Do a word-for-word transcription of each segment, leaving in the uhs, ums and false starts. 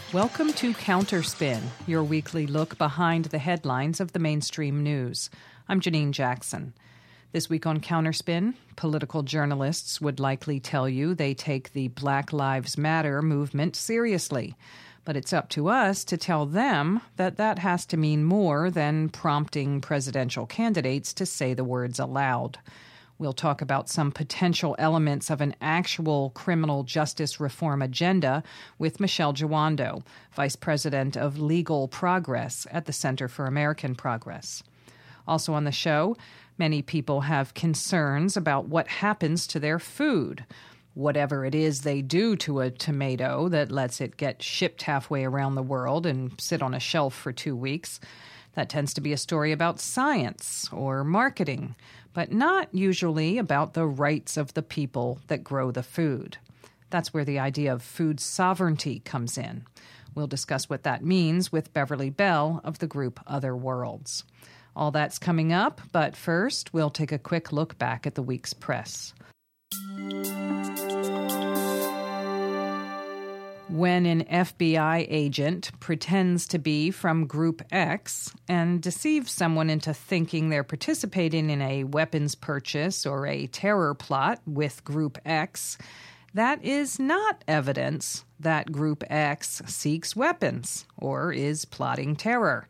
Welcome to Counterspin, your weekly look behind the headlines of the mainstream news. I'm Janine Jackson. This week on Counterspin, political journalists would likely tell you they take the Black Lives Matter movement seriously. But it's up to us to tell them that that has to mean more than prompting presidential candidates to say the words aloud. We'll talk about some potential elements of an actual criminal justice reform agenda with Michelle Jawando, Vice President of Legal Progress at the Center for American Progress. Also on the show, many people have concerns about what happens to their food. Whatever it is they do to a tomato that lets it get shipped halfway around the world and sit on a shelf for two weeks. That tends to be a story about science or marketing, but not usually about the rights of the people that grow the food. That's where the idea of food sovereignty comes in. We'll discuss what that means with Beverly Bell of the group Other Worlds. All that's coming up, but first we'll take a quick look back at the week's press. When an F B I agent pretends to be from Group X and deceives someone into thinking they're participating in a weapons purchase or a terror plot with Group X, that is not evidence that Group X seeks weapons or is plotting terror.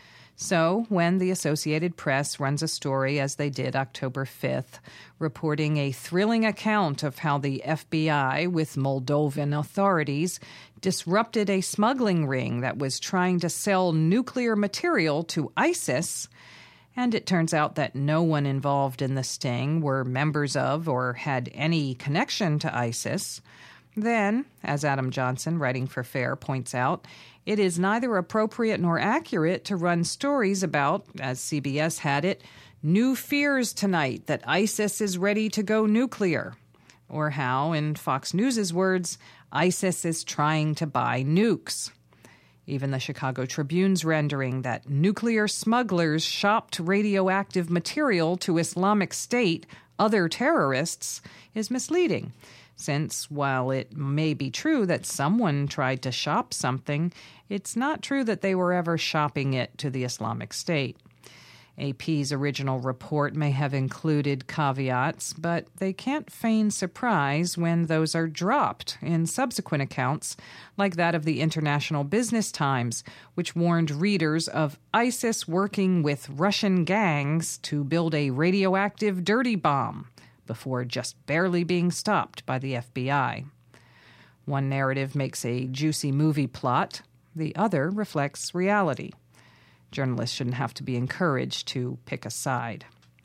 So, when the Associated Press runs a story, as they did October fifth, reporting a thrilling account of how the F B I, with Moldovan authorities, disrupted a smuggling ring that was trying to sell nuclear material to ISIS, and it turns out that no one involved in the sting were members of or had any connection to ISIS, then, as Adam Johnson, writing for FAIR, points out, it is neither appropriate nor accurate to run stories about, as C B S had it, new fears tonight that ISIS is ready to go nuclear, or how, in Fox News' words, ISIS is trying to buy nukes. Even the Chicago Tribune's rendering that nuclear smugglers shopped radioactive material to Islamic State, other terrorists, is misleading. Since, while it may be true that someone tried to shop something, it's not true that they were ever shopping it to the Islamic State. A P's original report may have included caveats, but they can't feign surprise when those are dropped in subsequent accounts, like that of the International Business Times, which warned readers of ISIS working with Russian gangs to build a radioactive dirty bomb, before just barely being stopped by the F B I. One narrative makes a juicy movie plot. The other reflects reality. Journalists shouldn't have to be encouraged to pick a side.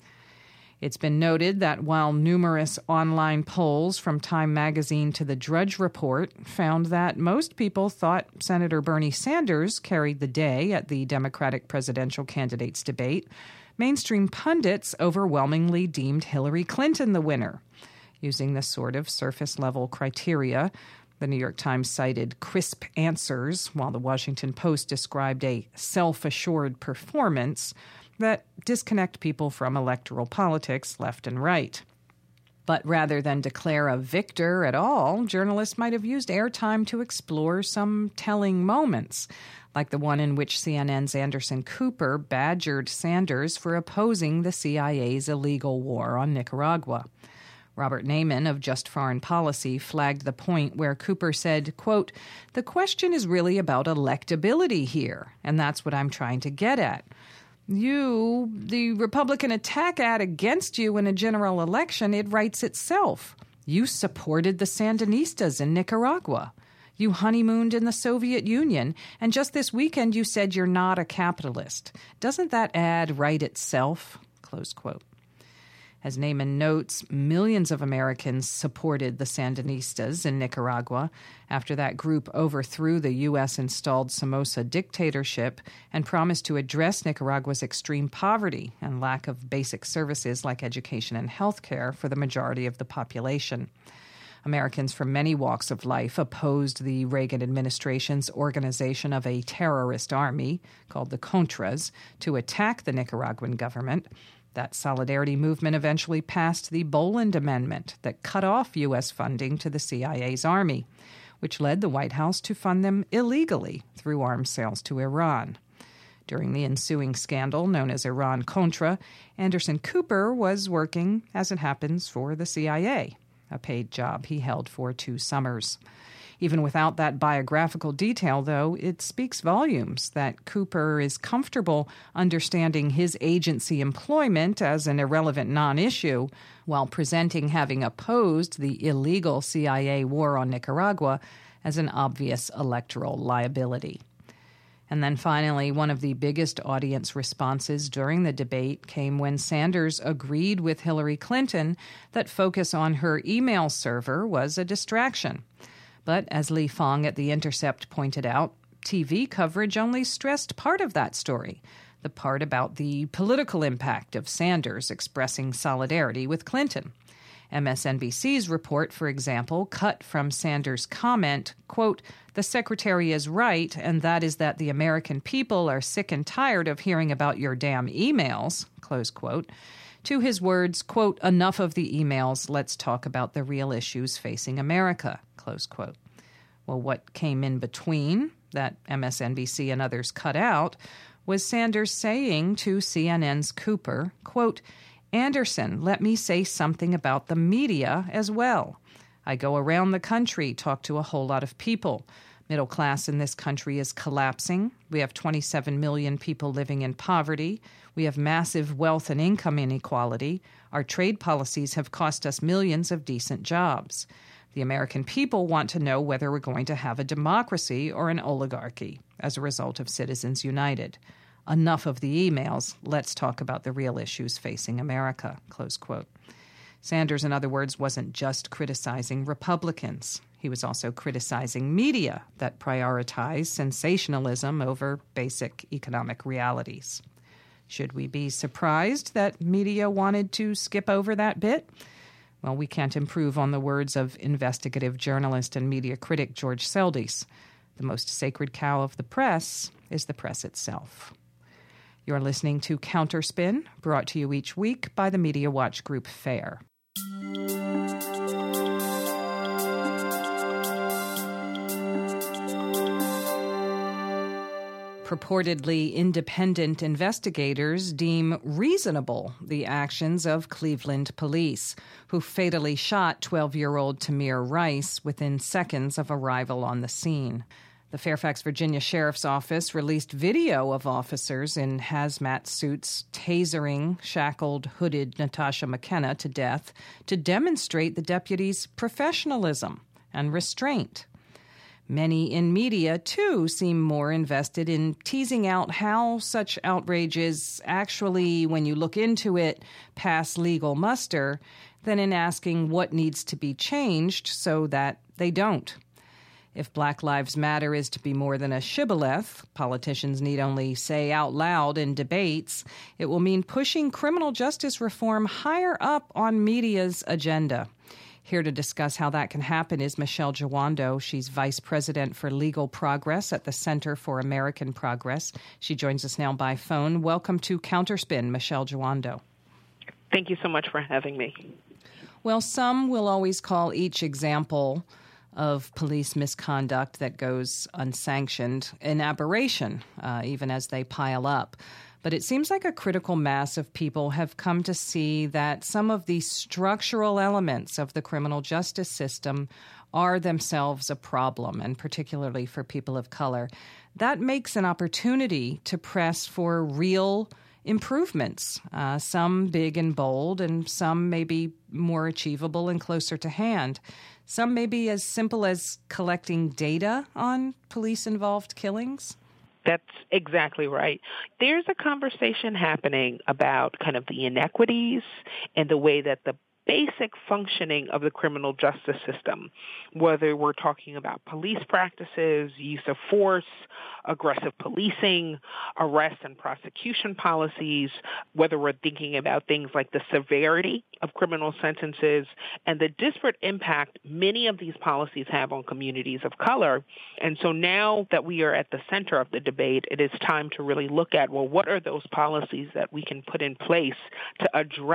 It's been noted that while numerous online polls from Time magazine to the Drudge Report found that most people thought Senator Bernie Sanders carried the day at the Democratic presidential candidates debate, mainstream pundits overwhelmingly deemed Hillary Clinton the winner. Using this sort of surface-level criteria, the New York Times cited crisp answers, while the Washington Post described a self-assured performance that disconnect people from electoral politics left and right. But rather than declare a victor at all, journalists might have used airtime to explore some telling moments, like the one in which C N N's Anderson Cooper badgered Sanders for opposing the C I A's illegal war on Nicaragua. Robert Naiman of Just Foreign Policy flagged the point where Cooper said, quote, "The question is really about electability here, and that's what I'm trying to get at. You, the Republican attack ad against you in a general election, it writes itself. You supported the Sandinistas in Nicaragua. You honeymooned in the Soviet Union, and just this weekend you said you're not a capitalist. Doesn't that ad write itself?" Close quote. As Naiman notes, millions of Americans supported the Sandinistas in Nicaragua after that group overthrew the U S-installed Somoza dictatorship and promised to address Nicaragua's extreme poverty and lack of basic services like education and health care for the majority of the population. Americans from many walks of life opposed the Reagan administration's organization of a terrorist army, called the Contras, to attack the Nicaraguan government. That solidarity movement eventually passed the Boland Amendment that cut off U S funding to the C I A's army, which led the White House to fund them illegally through arms sales to Iran. During the ensuing scandal known as Iran-Contra, Anderson Cooper was working, as it happens, for the C I A, a paid job he held for two summers. Even without that biographical detail, though, it speaks volumes that Cooper is comfortable understanding his agency employment as an irrelevant non-issue while presenting having opposed the illegal C I A war on Nicaragua as an obvious electoral liability. And then finally, one of the biggest audience responses during the debate came when Sanders agreed with Hillary Clinton that focus on her email server was a distraction. But as Lee Fong at The Intercept pointed out, T V coverage only stressed part of that story, the part about the political impact of Sanders expressing solidarity with Clinton. M S N B C's report, for example, cut from Sanders' comment, quote, "The secretary is right, and that is that the American people are sick and tired of hearing about your damn emails," close quote, to his words, quote, "Enough of the emails, let's talk about the real issues facing America," close quote. Well, what came in between, that M S N B C and others cut out, was Sanders saying to C N N's Cooper, quote, "Anderson, let me say something about the media as well. I go around the country, talk to a whole lot of people. Middle class in this country is collapsing. We have twenty-seven million people living in poverty. We have massive wealth and income inequality. Our trade policies have cost us millions of decent jobs. The American people want to know whether we're going to have a democracy or an oligarchy as a result of Citizens United. Enough of the emails. Let's talk about the real issues facing America," close quote. Sanders, in other words, wasn't just criticizing Republicans. He was also criticizing media that prioritize sensationalism over basic economic realities. Should we be surprised that media wanted to skip over that bit? Well, we can't improve on the words of investigative journalist and media critic George Seldes. The most sacred cow of the press is the press itself. You're listening to Counterspin, brought to you each week by the Media Watch Group FAIR. Purportedly independent investigators deem reasonable the actions of Cleveland police, who fatally shot twelve-year-old Tamir Rice within seconds of arrival on the scene. The Fairfax, Virginia Sheriff's Office released video of officers in hazmat suits tasering shackled, hooded Natasha McKenna to death to demonstrate the deputy's professionalism and restraint. Many in media, too, seem more invested in teasing out how such outrages actually, when you look into it, pass legal muster, than in asking what needs to be changed so that they don't. If Black Lives Matter is to be more than a shibboleth, politicians need only say out loud in debates, it will mean pushing criminal justice reform higher up on media's agenda. Here to discuss how that can happen is Michelle Jawando. She's Vice President for Legal Progress at the Center for American Progress. She joins us now by phone. Welcome to Counterspin, Michelle Jawando. Thank you so much for having me. Well, some will always call each example of police misconduct that goes unsanctioned an aberration, uh, even as they pile up. But it seems like a critical mass of people have come to see that some of the structural elements of the criminal justice system are themselves a problem, and particularly for people of color. That makes an opportunity to press for real improvements, uh, some big and bold, and some maybe more achievable and closer to hand. Some may be as simple as collecting data on police-involved killings. That's exactly right. There's a conversation happening about kind of the inequities and the way that the basic functioning of the criminal justice system, whether we're talking about police practices, use of force, aggressive policing, arrest and prosecution policies, whether we're thinking about things like the severity of criminal sentences and the disparate impact many of these policies have on communities of color. And so now that we are at the center of the debate, it is time to really look at, well, what are those policies that we can put in place to address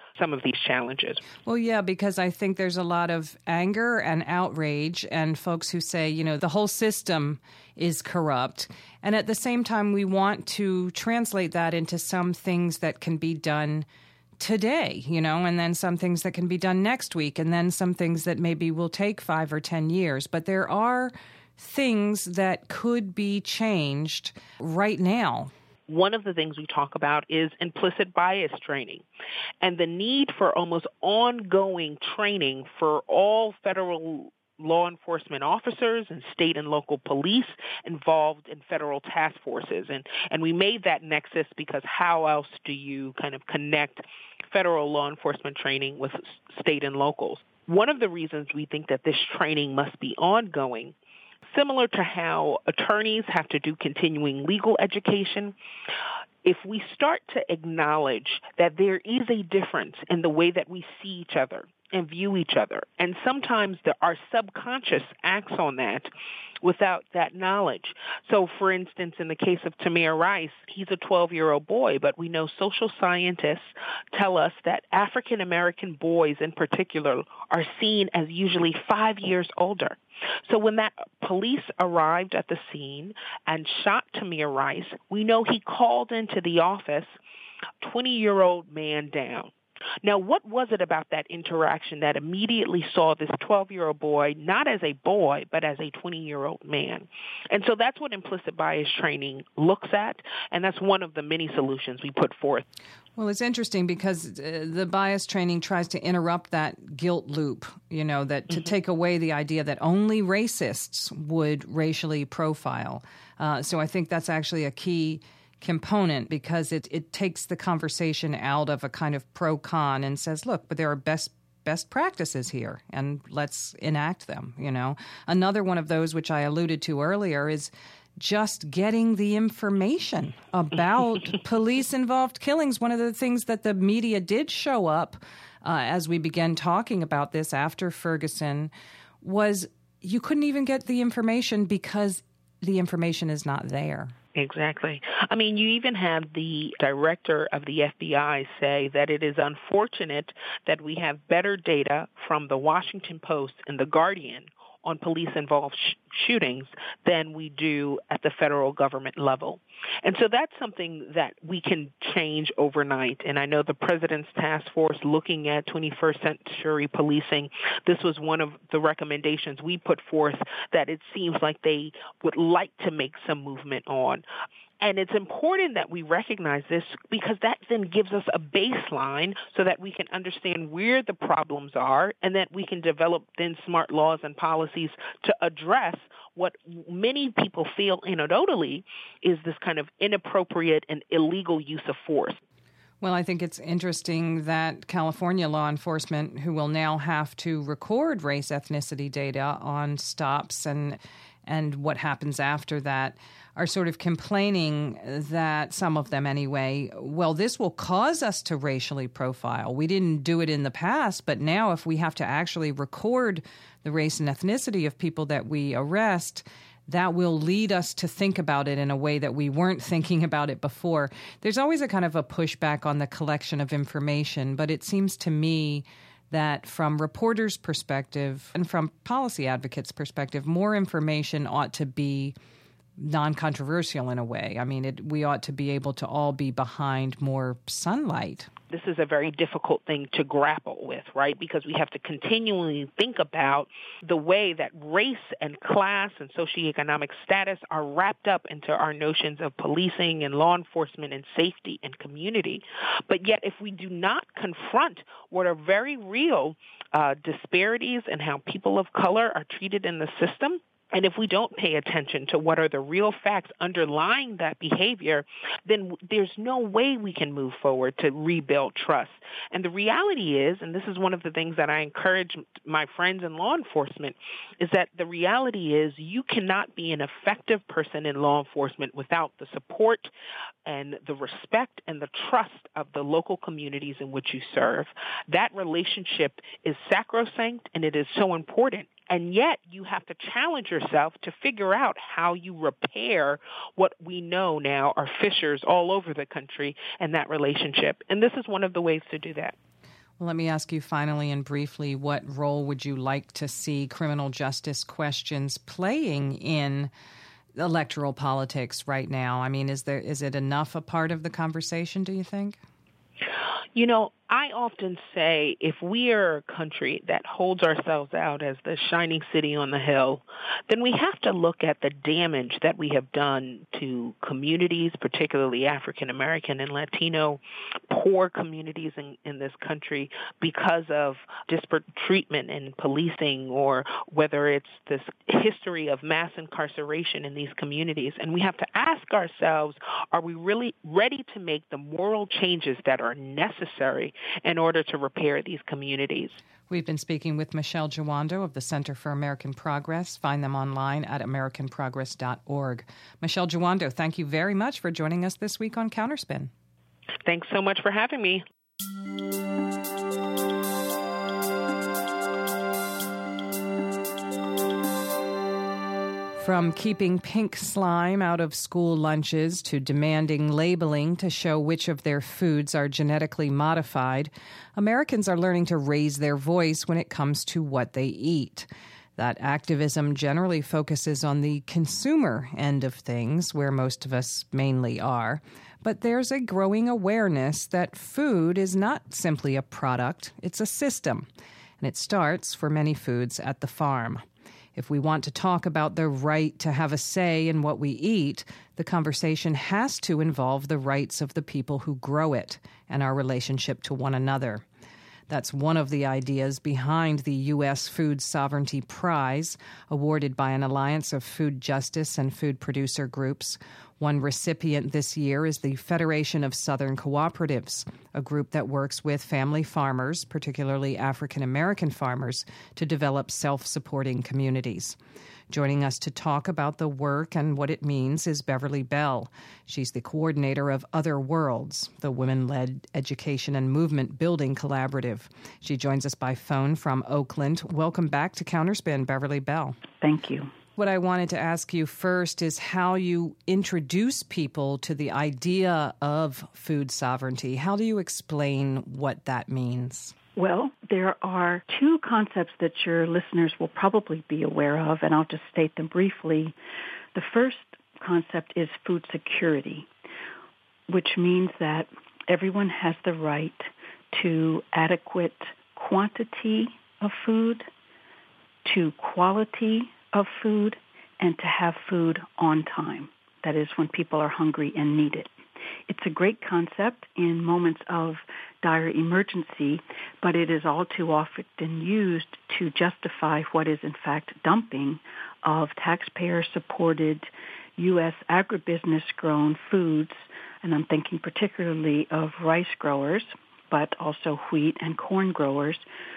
some of these challenges. Well, yeah, because I think there's a lot of anger and outrage and folks who say, you know, the whole system is corrupt. And at the same time, we want to translate that into some things that can be done today, you know, and then some things that can be done next week, and then some things that maybe will take five or ten years. But there are things that could be changed right now. One of the things we talk about is implicit bias training and the need for almost ongoing training for all federal law enforcement officers and state and local police involved in federal task forces. And, and we made that nexus because how else do you kind of connect federal law enforcement training with state and locals? One of the reasons we think that this training must be ongoing, similar to how attorneys have to do continuing legal education, if we start to acknowledge that there is a difference in the way that we see each other and view each other, and sometimes the, our subconscious acts on that without that knowledge. So, for instance, in the case of Tamir Rice, he's a twelve-year-old boy, but we know social scientists tell us that African-American boys in particular are seen as usually five years older. So when that police arrived at the scene and shot Tamir Rice, we know he called into the office, twenty-year-old man down. Now, what was it about that interaction that immediately saw this twelve-year-old boy not as a boy, but as a twenty-year-old man? And so that's what implicit bias training looks at, and that's one of the many solutions we put forth. Well, it's interesting because uh, the bias training tries to interrupt that guilt loop, you know, that to mm-hmm. take away the idea that only racists would racially profile. Uh, so I think that's actually a key component because it, it takes the conversation out of a kind of pro-con and says, look, but there are best best practices here, and let's enact them, you know. Another one of those, which I alluded to earlier, is just getting the information about police-involved killings. One of the things that the media did show up uh, as we began talking about this after Ferguson was you couldn't even get the information because the information is not there. Exactly. I mean, you even have the director of the F B I say that it is unfortunate that we have better data from the Washington Post and the Guardian on police-involved sh- shootings than we do at the federal government level. And so that's something that we can change overnight. And I know the President's Task Force looking at twenty-first century policing, this was one of the recommendations we put forth that it seems like they would like to make some movement on. And it's important that we recognize this because that then gives us a baseline so that we can understand where the problems are and that we can develop then smart laws and policies to address what many people feel anecdotally is this kind of inappropriate and illegal use of force. Well, I think it's interesting that California law enforcement, who will now have to record race ethnicity data on stops and and what happens after that, are sort of complaining that, some of them anyway, well, this will cause us to racially profile. We didn't do it in the past, but now if we have to actually record the race and ethnicity of people that we arrest, that will lead us to think about it in a way that we weren't thinking about it before. There's always a kind of a pushback on the collection of information, but it seems to me that from reporters' perspective and from policy advocates' perspective, more information ought to be non-controversial in a way. I mean, it, we ought to be able to all be behind more sunlight. This is a very difficult thing to grapple with, right? Because we have to continually think about the way that race and class and socioeconomic status are wrapped up into our notions of policing and law enforcement and safety and community. But yet, if we do not confront what are very real uh, disparities in how people of color are treated in the system, and if we don't pay attention to what are the real facts underlying that behavior, then there's no way we can move forward to rebuild trust. And the reality is, and this is one of the things that I encourage my friends in law enforcement, is that the reality is you cannot be an effective person in law enforcement without the support and the respect and the trust of the local communities in which you serve. That relationship is sacrosanct and it is so important. And yet you have to challenge yourself to figure out how you repair what we know now are fissures all over the country in that relationship. And this is one of the ways to do that. Well, let me ask you finally and briefly, what role would you like to see criminal justice questions playing in electoral politics right now? I mean, is there is it enough a part of the conversation, do you think? You know, I often say if we are a country that holds ourselves out as the shining city on the hill, then we have to look at the damage that we have done to communities, particularly African American and Latino, poor communities in, in this country because of disparate treatment and policing, or whether it's this history of mass incarceration in these communities. And we have to ask ourselves, are we really ready to make the moral changes that are necessary in order to repair these communities? We've been speaking with Michelle Jawando of the Center for American Progress. Find them online at american progress dot org. Michelle Jawando, thank you very much for joining us this week on Counterspin. Thanks so much for having me. From keeping pink slime out of school lunches to demanding labeling to show which of their foods are genetically modified, Americans are learning to raise their voice when it comes to what they eat. That activism generally focuses on the consumer end of things, where most of us mainly are. But there's a growing awareness that food is not simply a product, it's a system. And it starts, for many foods, at the farm. If we want to talk about the right to have a say in what we eat, the conversation has to involve the rights of the people who grow it and our relationship to one another. That's one of the ideas behind the U S Food Sovereignty Prize, awarded by an alliance of food justice and food producer groups. One recipient this year is the Federation of Southern Cooperatives, a group that works with family farmers, particularly African American farmers, to develop self-supporting communities. Joining us to talk about the work and what it means is Beverly Bell. She's the coordinator of Other Worlds, the women-led education and movement building collaborative. She joins us by phone from Oakland. Welcome back to Counterspin, Beverly Bell. Thank you. What I wanted to ask you first is how you introduce people to the idea of food sovereignty. How do you explain what that means? Well, there are two concepts that your listeners will probably be aware of, and I'll just state them briefly. The first concept is food security, which means that everyone has the right to adequate quantity of food, to quality of food, and to have food on time. That is, when people are hungry and need it. It's a great concept in moments of dire emergency, but it is all too often used to justify what is in fact dumping of taxpayer-supported U S agribusiness-grown foods, and I'm thinking particularly of rice growers, but also wheat and corn growers,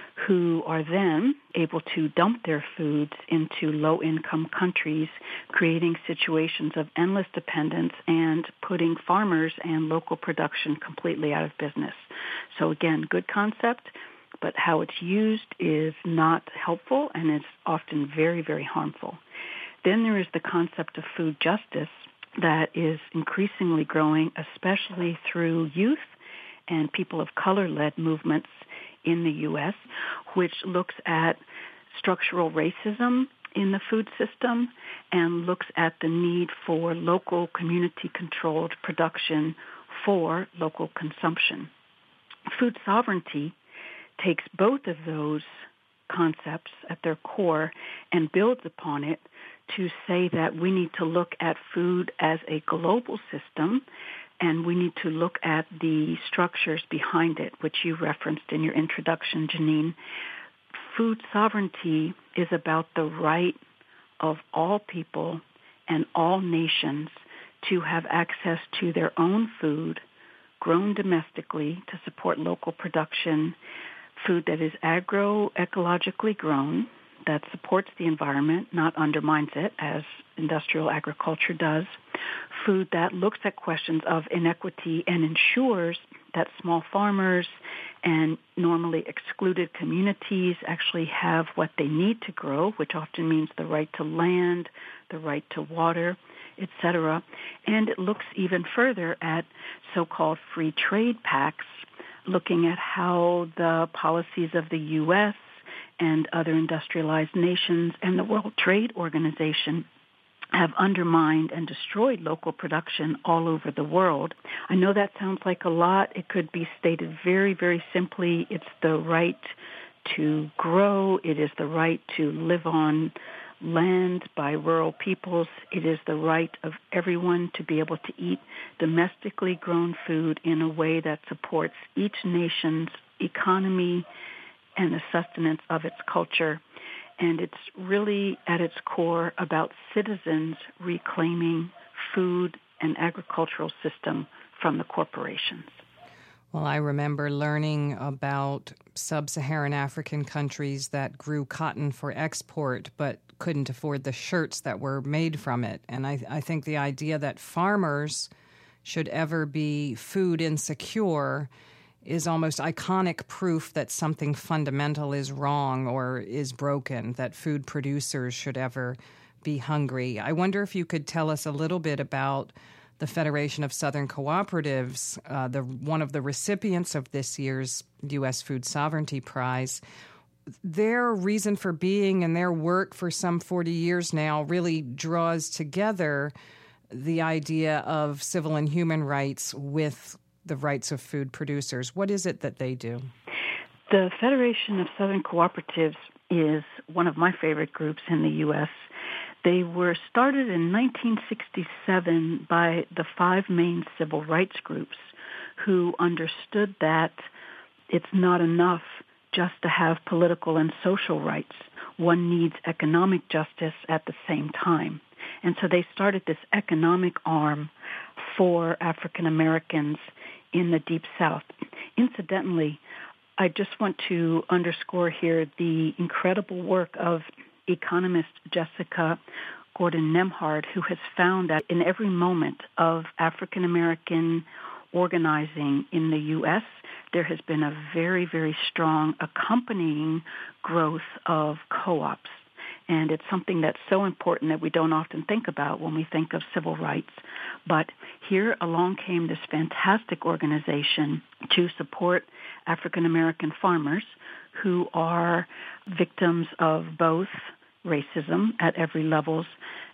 who are then able to dump their foods into low-income countries, creating situations of endless dependence and putting farmers and local production completely out of business. So again, good concept, but how it's used is not helpful and it's often very, very harmful. Then there is the concept of food justice that is increasingly growing, especially through youth and people of color-led movements in the U S, which looks at structural racism in the food system and looks at the need for local community-controlled production for local consumption. Food sovereignty takes both of those concepts at their core and builds upon it to say that we need to look at food as a global system, and we need to look at the structures behind it, which you referenced in your introduction, Janine. Food sovereignty is about the right of all people and all nations to have access to their own food, grown domestically to support local production, food that is agroecologically grown, that supports the environment, not undermines it, as industrial agriculture does, food that looks at questions of inequity and ensures that small farmers and normally excluded communities actually have what they need to grow, which often means the right to land, the right to water, et cetera. And it looks even further at so-called free trade pacts looking at how the policies of the U S and other industrialized nations and the World Trade Organization have undermined and destroyed local production all over the world. I know that sounds like a lot. It could be stated very, very simply. It's the right to grow. It is the right to live on land by rural peoples. It is the right of everyone to be able to eat domestically grown food in a way that supports each nation's economy and the sustenance of its culture. And it's really at its core about citizens reclaiming food and agricultural system from the corporations. Well, I remember learning about sub-Saharan African countries that grew cotton for export but couldn't afford the shirts that were made from it. And I, I think the idea that farmers should ever be food insecure is almost iconic proof that something fundamental is wrong or is broken, that food producers should ever be hungry. I wonder if you could tell us a little bit about the Federation of Southern Cooperatives, uh, the one of the recipients of this year's U S Food Sovereignty Prize. Their reason for being and their work for some forty years now really draws together the idea of civil and human rights with the rights of food producers. What is it that they do? The Federation of Southern Cooperatives is one of my favorite groups in the U S. They were started in nineteen sixty-seven by the five main civil rights groups who understood that it's not enough just to have political and social rights. One needs economic justice at the same time. And so they started this economic arm for African Americans in the Deep South. Incidentally, I just want to underscore here the incredible work of economist Jessica Gordon-Nemhard, who has found that in every moment of African American organizing in the U S, there has been a very, very strong accompanying growth of co-ops. And it's something that's so important that we don't often think about when we think of civil rights. But here along came this fantastic organization to support African American farmers who are victims of both racism at every levels,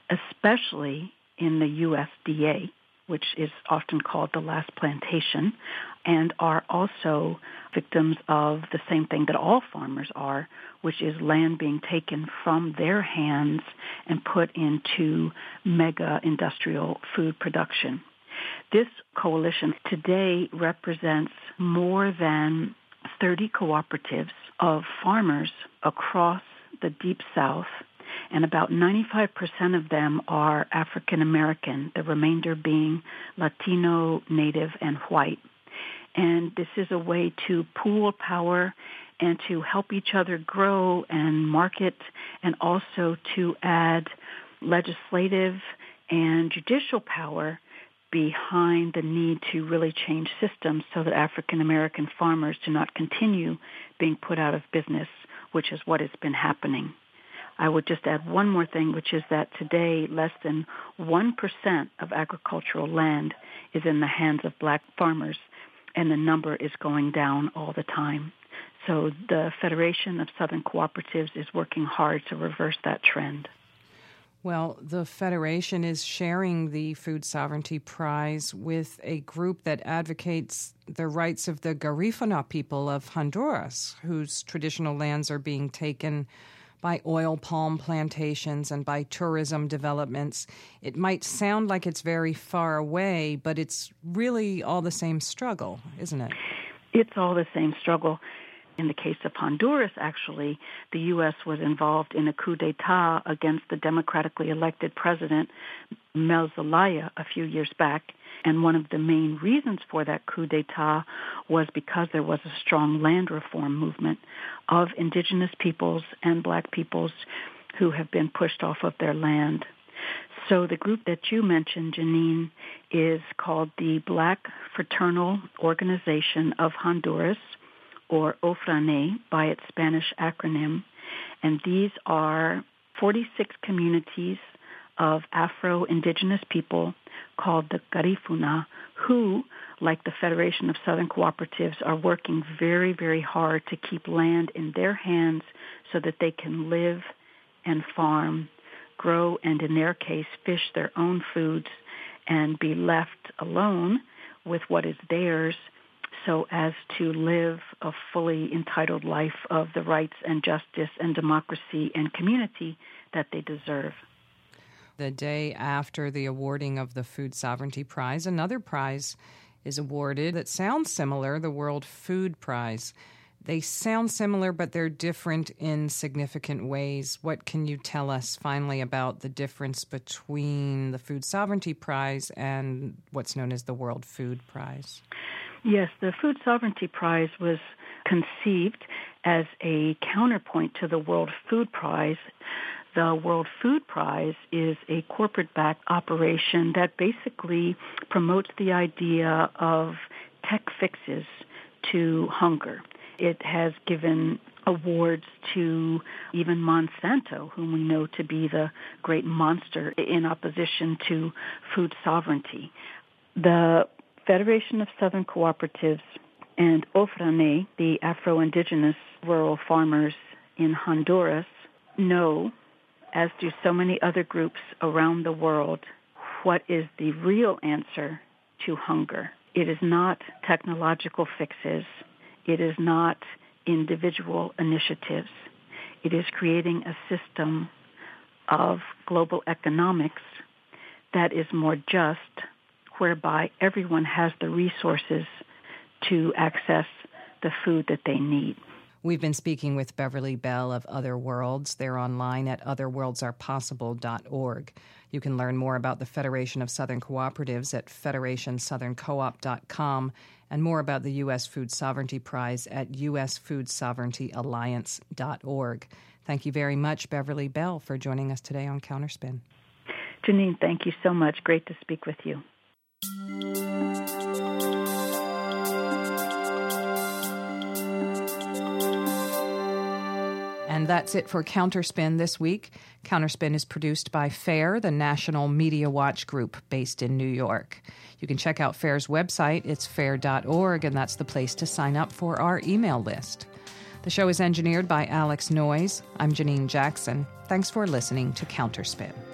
especially in the U S D A, which is often called the last plantation, and are also victims of the same thing that all farmers are, which is land being taken from their hands and put into mega industrial food production. This coalition today represents more than thirty cooperatives of farmers across the Deep South, and about ninety-five percent of them are African American, the remainder being Latino, Native, and white. And this is a way to pool power and to help each other grow and market, and also to add legislative and judicial power behind the need to really change systems so that African American farmers do not continue being put out of business, which is what has been happening. I would just add one more thing, which is that today less than one percent of agricultural land is in the hands of black farmers, and the number is going down all the time. So the Federation of Southern Cooperatives is working hard to reverse that trend. Well, the Federation is sharing the Food Sovereignty Prize with a group that advocates the rights of the Garifuna people of Honduras, whose traditional lands are being taken by oil palm plantations and by tourism developments. It might sound like it's very far away, but it's really all the same struggle, isn't it? It's all the same struggle. In the case of Honduras, actually, the U S was involved in a coup d'etat against the democratically elected president, Mel Zelaya, a few years back. And one of the main reasons for that coup d'etat was because there was a strong land reform movement of indigenous peoples and black peoples who have been pushed off of their land. So the group that you mentioned, Janine, is called the Black Fraternal Organization of Honduras, or OFRANE by its Spanish acronym. And these are forty-six communities of Afro-Indigenous people called the Garifuna, who like the Federation of Southern Cooperatives, are working very, very hard to keep land in their hands so that they can live and farm, grow, and in their case, fish their own foods and be left alone with what is theirs so as to live a fully entitled life of the rights and justice and democracy and community that they deserve. The day after the awarding of the Food Sovereignty Prize, another prize is awarded that sounds similar, the World Food Prize. They sound similar, but they're different in significant ways. What can you tell us finally about the difference between the Food Sovereignty Prize and what's known as the World Food Prize? Yes, the Food Sovereignty Prize was conceived as a counterpoint to the World Food Prize. The World Food Prize is a corporate-backed operation that basically promotes the idea of tech fixes to hunger. It has given awards to even Monsanto, whom we know to be the great monster in opposition to food sovereignty. The Federation of Southern Cooperatives and Ofrané, the Afro-Indigenous rural farmers in Honduras, know, as do so many other groups around the world, what is the real answer to hunger. It is not technological fixes. It is not individual initiatives. It is creating a system of global economics that is more just, whereby everyone has the resources to access the food that they need. We've been speaking with Beverly Bell of Other Worlds. They're online at other worlds are possible dot org. You can learn more about the Federation of Southern Cooperatives at federation southern coop dot com and more about the U S Food Sovereignty Prize at u s food sovereignty alliance dot org. Thank you very much, Beverly Bell, for joining us today on Counterspin. Janine, thank you so much. Great to speak with you. And that's it for Counterspin this week. Counterspin is produced by FAIR, the National Media Watch Group based in New York. You can check out FAIR's website. It's fair dot org, and that's the place to sign up for our email list. The show is engineered by Alex Noyes. I'm Janine Jackson. Thanks for listening to Counterspin.